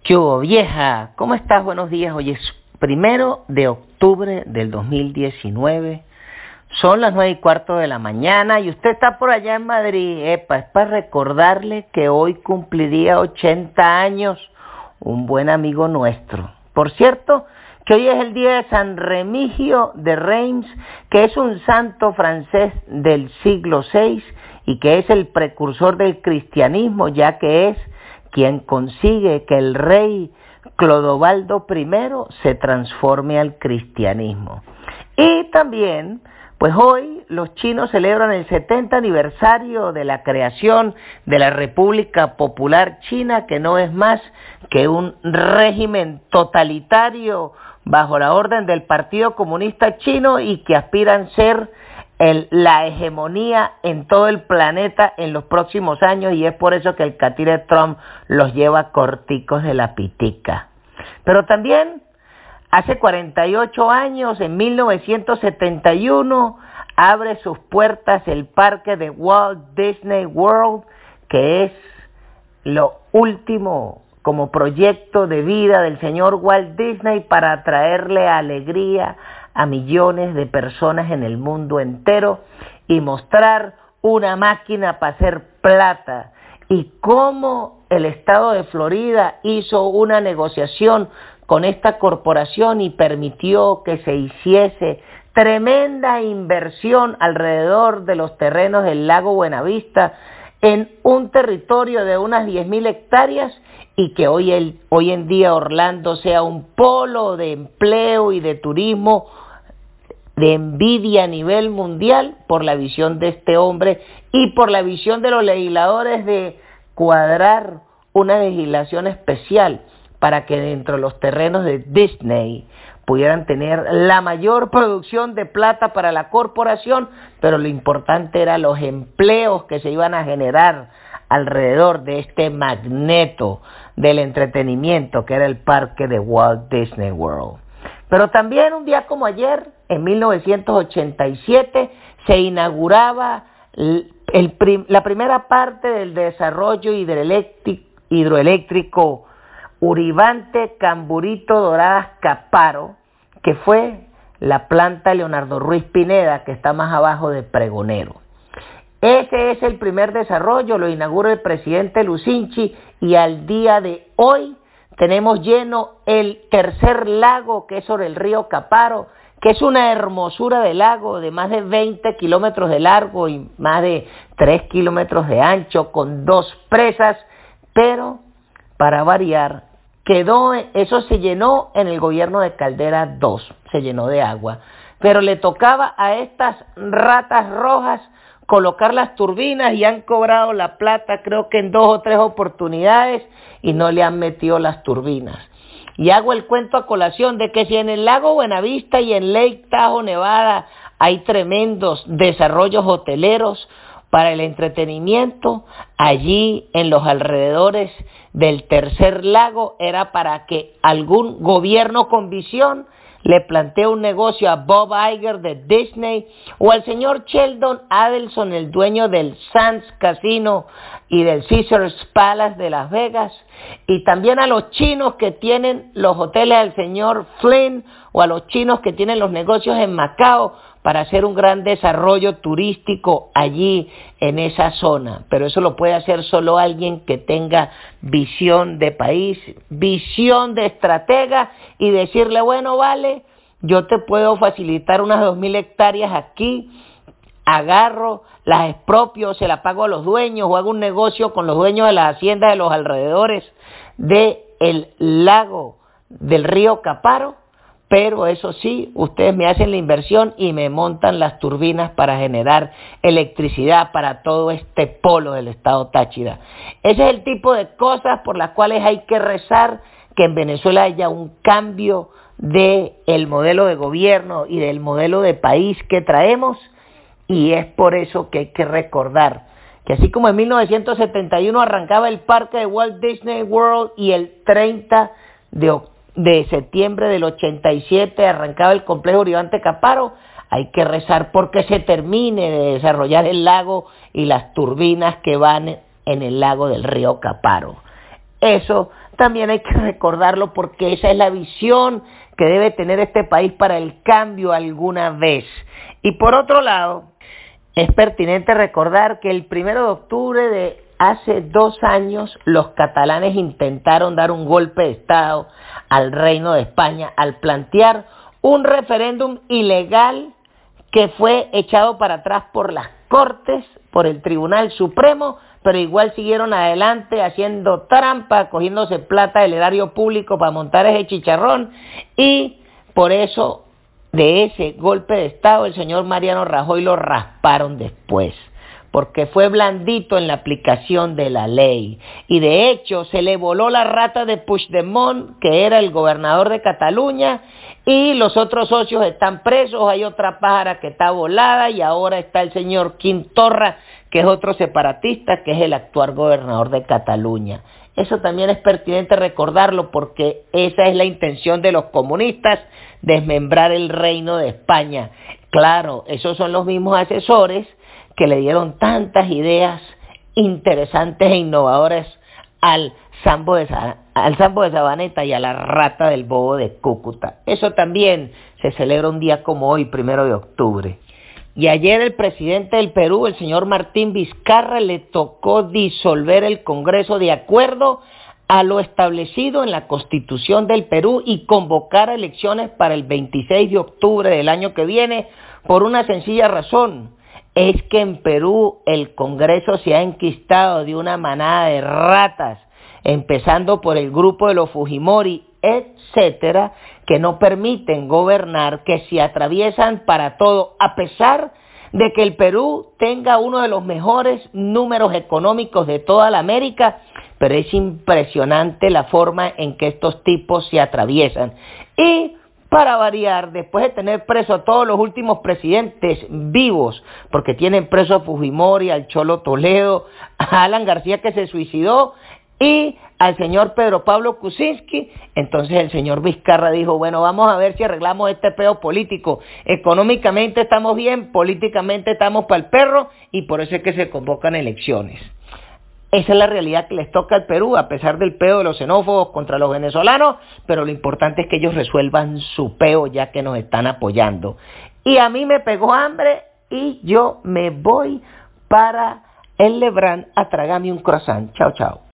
¿Qué hubo, vieja? ¿Cómo estás? Buenos días. Hoy es 1 de octubre del 2019. Son las 9:15 de la mañana y usted está por allá en Madrid. Es para recordarle que hoy cumpliría 80 años un buen amigo nuestro. Por cierto, que hoy es el día de San Remigio de Reims, que es un santo francés del siglo VI y que es el precursor del cristianismo, ya que es quien consigue que el rey Clodovaldo I se transforme al cristianismo. Y también, pues hoy los chinos celebran el 70 aniversario de la creación de la República Popular China, que no es más que un régimen totalitario bajo la orden del Partido Comunista Chino y que aspiran a ser la hegemonía en todo el planeta en los próximos años, y es por eso que el catire Trump los lleva corticos de la pitica. Pero también hace 48 años, en 1971, abre sus puertas el parque de Walt Disney World, que es lo último como proyecto de vida del señor Walt Disney para traerle alegría a millones de personas en el mundo entero y mostrar una máquina para hacer plata, y cómo el estado de Florida hizo una negociación con esta corporación y permitió que se hiciese tremenda inversión alrededor de los terrenos del lago Buenavista en un territorio de unas 10.000 hectáreas, y que hoy en día Orlando sea un polo de empleo y de turismo de envidia a nivel mundial por la visión de este hombre y por la visión de los legisladores de cuadrar una legislación especial para que dentro de los terrenos de Disney pudieran tener la mayor producción de plata para la corporación, pero lo importante era los empleos que se iban a generar alrededor de este magneto del entretenimiento que era el parque de Walt Disney World. Pero también un día como ayer, en 1987, se inauguraba la primera parte del desarrollo hidroeléctrico Uribante Camburito Doradas Caparo, que fue la planta Leonardo Ruiz Pineda, que está más abajo de Pregonero. Ese es el primer desarrollo, lo inaugura el presidente Lucinchi, y al día de hoy tenemos lleno el tercer lago, que es sobre el río Caparo, que es una hermosura de lago de más de 20 kilómetros de largo y más de 3 kilómetros de ancho, con 2 presas, pero para variar, eso se llenó en el gobierno de Caldera II, se llenó de agua, pero le tocaba a estas ratas rojas colocar las turbinas y han cobrado la plata creo que en 2 o 3 oportunidades y no le han metido las turbinas. Y hago el cuento a colación de que si en el lago Buenavista y en Lake Tahoe, Nevada, hay tremendos desarrollos hoteleros para el entretenimiento, allí en los alrededores del tercer lago era para que algún gobierno con visión le plantee un negocio a Bob Iger de Disney o al señor Sheldon Adelson, el dueño del Sands Casino y del Caesars Palace de Las Vegas, y también a los chinos que tienen los hoteles del señor Flynn o a los chinos que tienen los negocios en Macao, para hacer un gran desarrollo turístico allí en esa zona. Pero eso lo puede hacer solo alguien que tenga visión de país, visión de estratega, y decirle, bueno, vale, yo te puedo facilitar unas 2.000 hectáreas aquí, agarro, las expropio, se las pago a los dueños o hago un negocio con los dueños de las haciendas de los alrededores del lago del río Caparo, pero eso sí, ustedes me hacen la inversión y me montan las turbinas para generar electricidad para todo este polo del estado Táchira. Ese es el tipo de cosas por las cuales hay que rezar que en Venezuela haya un cambio del modelo de gobierno y del modelo de país que traemos, y es por eso que hay que recordar que así como en 1971 arrancaba el parque de Walt Disney World y el 30 de septiembre del 87 arrancaba el complejo Uribante Caparo, hay que rezar porque se termine de desarrollar el lago y las turbinas que van en el lago del río Caparo. Eso también hay que recordarlo porque esa es la visión que debe tener este país para el cambio alguna vez. Y por otro lado, es pertinente recordar que el 1 de octubre de hace 2 años los catalanes intentaron dar un golpe de Estado al Reino de España al plantear un referéndum ilegal que fue echado para atrás por las Cortes, por el Tribunal Supremo, pero igual siguieron adelante haciendo trampa, cogiéndose plata del erario público para montar ese chicharrón, y por eso de ese golpe de Estado el señor Mariano Rajoy lo rasparon después, porque fue blandito en la aplicación de la ley, y de hecho se le voló la rata de Puigdemont, que era el gobernador de Cataluña, y los otros socios están presos. Hay otra pájara que está volada, y ahora está el señor Quim Torra, que es otro separatista, que es el actual gobernador de Cataluña. Eso también es pertinente recordarlo porque esa es la intención de los comunistas, desmembrar el Reino de España. Claro, esos son los mismos asesores que le dieron tantas ideas interesantes e innovadoras al Sambo de Sabaneta y a la rata del Bobo de Cúcuta. Eso también se celebra un día como hoy, 1 de octubre. Y ayer el presidente del Perú, el señor Martín Vizcarra, le tocó disolver el Congreso de acuerdo a lo establecido en la Constitución del Perú y convocar elecciones para el 26 de octubre del año que viene por una sencilla razón. Es que en Perú el Congreso se ha enquistado de una manada de ratas, empezando por el grupo de los Fujimori, etcétera, que no permiten gobernar, que se atraviesan para todo, a pesar de que el Perú tenga uno de los mejores números económicos de toda la América, pero es impresionante la forma en que estos tipos se atraviesan. Y para variar, después de tener preso a todos los últimos presidentes vivos, porque tienen preso a Fujimori, al Cholo Toledo, a Alan García que se suicidó, y al señor Pedro Pablo Kuczynski, entonces el señor Vizcarra dijo, bueno, vamos a ver si arreglamos este peo político. Económicamente estamos bien, políticamente estamos para el perro, y por eso es que se convocan elecciones. Esa es la realidad que les toca al Perú, a pesar del peo de los xenófobos contra los venezolanos, pero lo importante es que ellos resuelvan su peo ya que nos están apoyando. Y a mí me pegó hambre y yo me voy para el Lebrán a tragarme un croissant. Chao, chao.